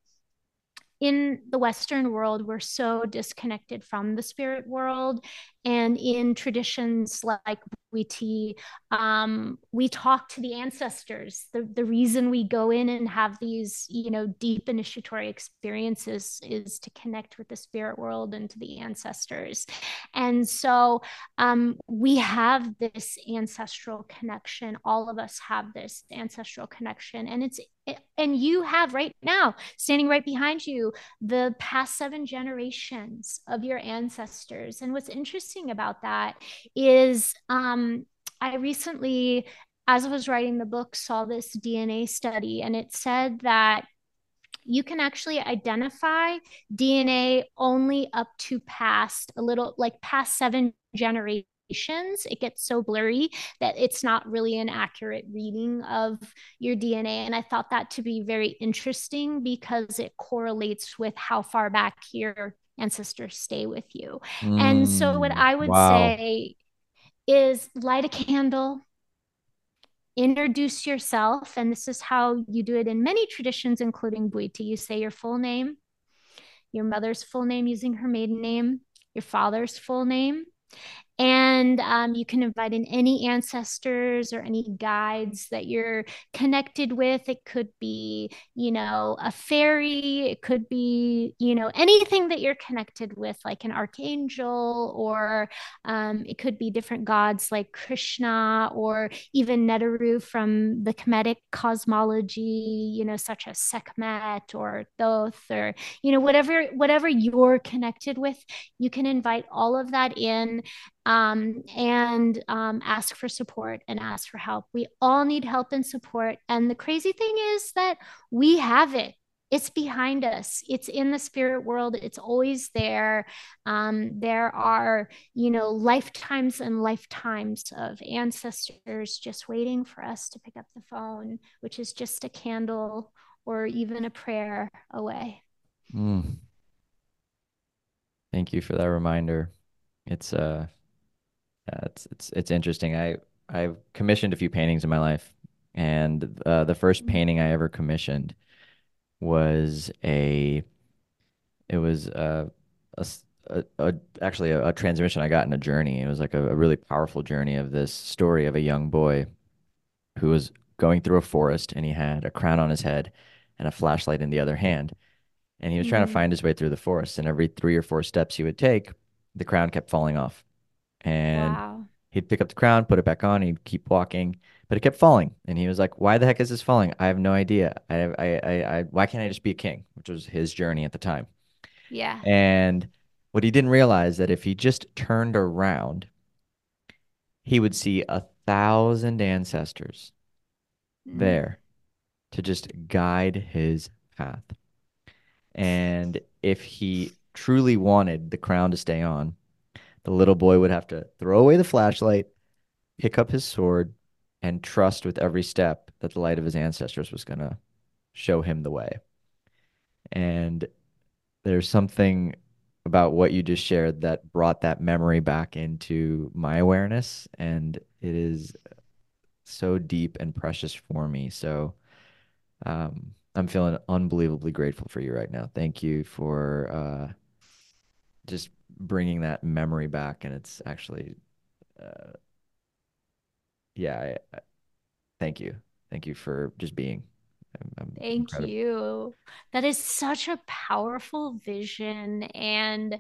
in the Western world, we're so disconnected from the spirit world. And in traditions like Bhuti, we talk to the ancestors. The reason we go in and have these, deep initiatory experiences is to connect with the spirit world and to the ancestors. And so we have this ancestral connection. All of us have this ancestral connection. And you have right now, standing right behind you, the past 7 generations of your ancestors. And what's interesting about that is I recently, as I was writing the book, saw this DNA study, and it said that you can actually identify DNA only up to past a little, like past 7 generations. It gets so blurry that it's not really an accurate reading of your DNA. And I thought that to be very interesting because it correlates with how far back your ancestors stay with you. And so, what I would Wow. say is light a candle, introduce yourself. And this is how you do it in many traditions, including Bhuti. You say your full name, your mother's full name using her maiden name, your father's full name, and you can invite in any ancestors or any guides that you're connected with. It could be, a fairy. It could be, anything that you're connected with, like an archangel, or it could be different gods like Krishna, or even Netaru from the Kemetic cosmology, such as Sekhmet or Thoth, or, whatever you're connected with. You can invite all of that in, and ask for support and ask for help. We all need help and support. And the crazy thing is that we have it. It's behind us. It's in the spirit world. It's always there. There are, lifetimes and lifetimes of ancestors just waiting for us to pick up the phone, which is just a candle or even a prayer away. Mm, thank you for that reminder. It's it's interesting. I've commissioned a few paintings in my life, and the first painting I ever commissioned was it was a s- a- actually a transmission I got in a journey. It was like a really powerful journey of this story of a young boy who was going through a forest, and he had a crown on his head and a flashlight in the other hand, and he was trying to Mm, find his way through the forest. And every 3 or 4 steps he would take, the crown kept falling off, and wow. he'd pick up the crown, put it back on, he'd keep walking, but it kept falling. And he was like, "Why the heck is this falling? I have no idea. Why can't I just be a king?" Which was his journey at the time. Yeah. And what he didn't realize that if he just turned around, he would see 1,000 ancestors Mm, there to just guide his path. And if he truly wanted the crown to stay on, the little boy would have to throw away the flashlight, pick up his sword, and trust with every step that the light of his ancestors was going to show him the way. And there's something about what you just shared that brought that memory back into my awareness, and it is so deep and precious for me. So I'm feeling unbelievably grateful for you right now. Thank you for just bringing that memory back, and it's actually, uh, yeah. Thank you for just being. I'm Thank incredible. you. That is such a powerful vision. And Yeah.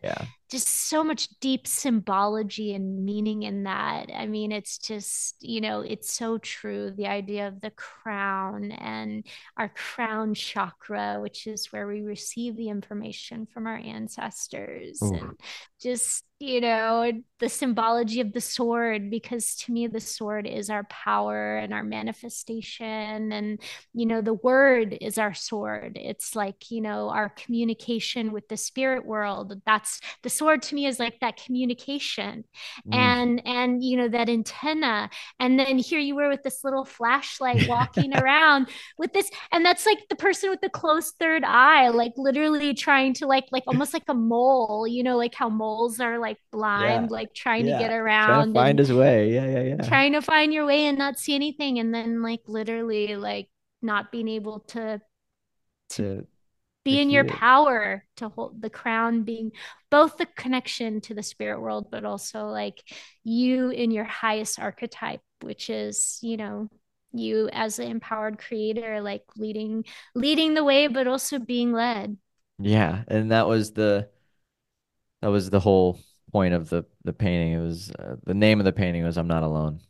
just so much deep symbology and meaning in that. I mean, it's just, it's so true. The idea of the crown and our crown chakra, which is where we receive the information from our ancestors, Ooh. and just, the symbology of the sword, because to me, the sword is our power and our manifestation. And, the word is our sword. It's like, our communication with the spirit world. That's the sword to me, is like that communication, Mm. and that antenna. And then here you were with this little flashlight walking around with this, and that's like the person with the closed third eye, like literally trying to like almost like a mole, like how moles are like Yeah. blind, like trying to Yeah. get Trying to around find and his way. Yeah, yeah, yeah. trying to find your way and not see anything, and then like literally like not being able to To be in your hear. power, to hold the crown, being both the connection to the spirit world, but also like you in your highest archetype, which is, you as an empowered creator, like leading the way, but also being led. Yeah, and that was the whole point of the painting. It was the name of the painting was "I'm Not Alone,"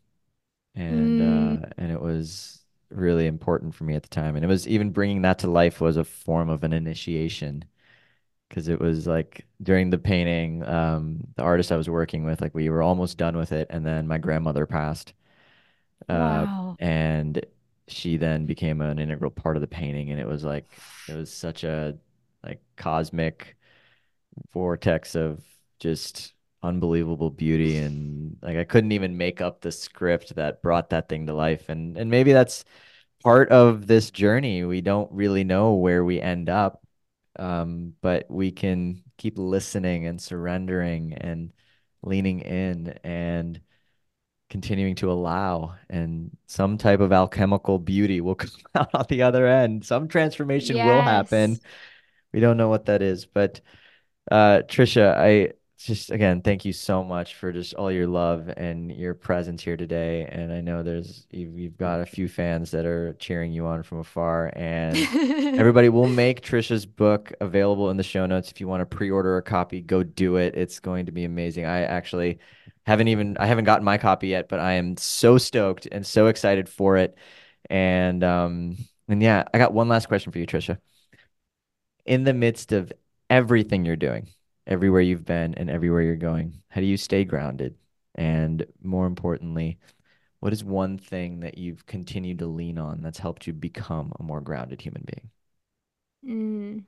Mm, and it was really important for me at the time. And it was even bringing that to life was a form of an initiation because it was like during the painting, the artist I was working with, like we were almost done with it, and then my grandmother passed, uh, wow. and she then became an integral part of the painting, and it was such a like cosmic vortex of just unbelievable beauty, and like I couldn't even make up the script that brought that thing to life. And maybe that's part of this journey. We don't really know where we end up, but we can keep listening and surrendering and leaning in and continuing to allow, and some type of alchemical beauty will come out on the other end. Some transformation will happen. Yes. We don't know what that is, but Trisha, I just again thank you so much for just all your love and your presence here today. And I know you've got a few fans that are cheering you on from afar. And everybody will make Trisha's book available in the show notes. If you want to pre-order a copy, go do it. It's going to be amazing. I actually I haven't gotten my copy yet, but I am so stoked and so excited for it. And yeah, I got one last question for you, Trisha. In the midst of everything you're doing, everywhere you've been and everywhere you're going, how do you stay grounded? And more importantly, what is one thing that you've continued to lean on that's helped you become a more grounded human being? Mm.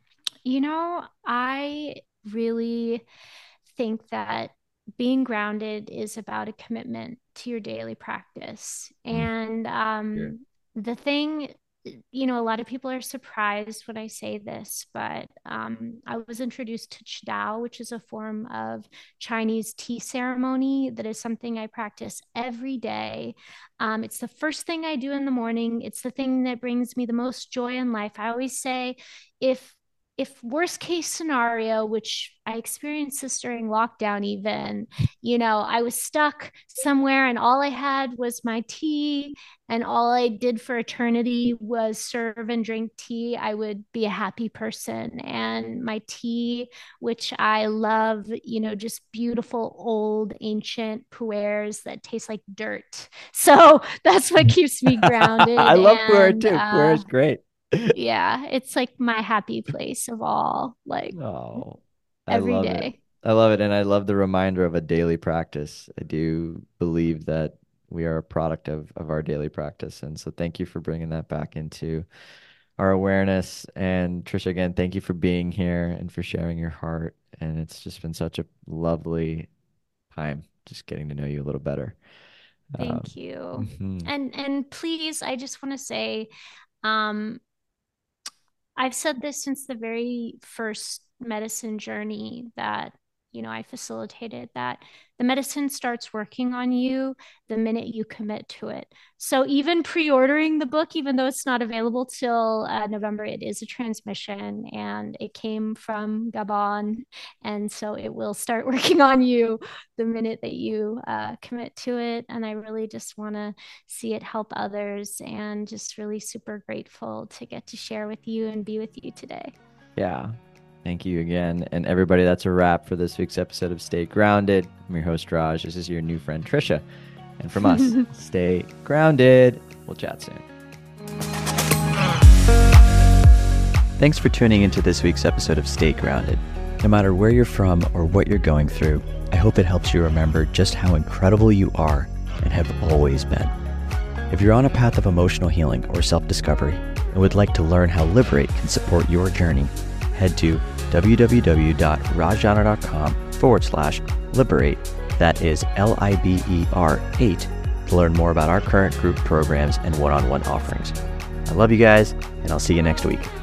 I really think that being grounded is about a commitment to your daily practice. Mm, And sure. the thing, a lot of people are surprised when I say this, but I was introduced to Qigong, which is a form of Chinese tea ceremony that is something I practice every day. It's the first thing I do in the morning. It's the thing that brings me the most joy in life. I always say, if worst case scenario, which I experienced this during lockdown, even, I was stuck somewhere and all I had was my tea and all I did for eternity was serve and drink tea, I would be a happy person. And my tea, which I love, just beautiful old ancient pu'ers that taste like dirt. So that's what keeps me I grounded. love puer And too. Puer is great. yeah, it's like my happy place of all, like Oh, I every love it. day. I love it. And I love the reminder of a daily practice. I do believe that we are a product of our daily practice. And so thank you for bringing that back into our awareness. And Trisha, again, thank you for being here and for sharing your heart. And it's just been such a lovely time just getting to know you a little better. Um, Thank you. mhm. And please, I just want to say, um, I've said this since the very first medicine journey that, I facilitated, that the medicine starts working on you the minute you commit to it. So even pre-ordering the book, even though it's not available till November, it is a transmission and it came from Gabon. And so it will start working on you the minute that you commit to it. And I really just want to see it help others, and just really super grateful to get to share with you and be with you today. Yeah. Thank you again. And everybody, that's a wrap for this week's episode of Stay Grounded. I'm your host, Raj. This is your new friend, Trisha. And from us, stay grounded. We'll chat soon. Thanks for tuning into this week's episode of Stay Grounded. No matter where you're from or what you're going through, I hope it helps you remember just how incredible you are and have always been. If you're on a path of emotional healing or self-discovery and would like to learn how Liberate can support your journey, head to www.rajana.com/liberate. That is LIBER8 to learn more about our current group programs and one-on-one offerings. I love you guys, and I'll see you next week.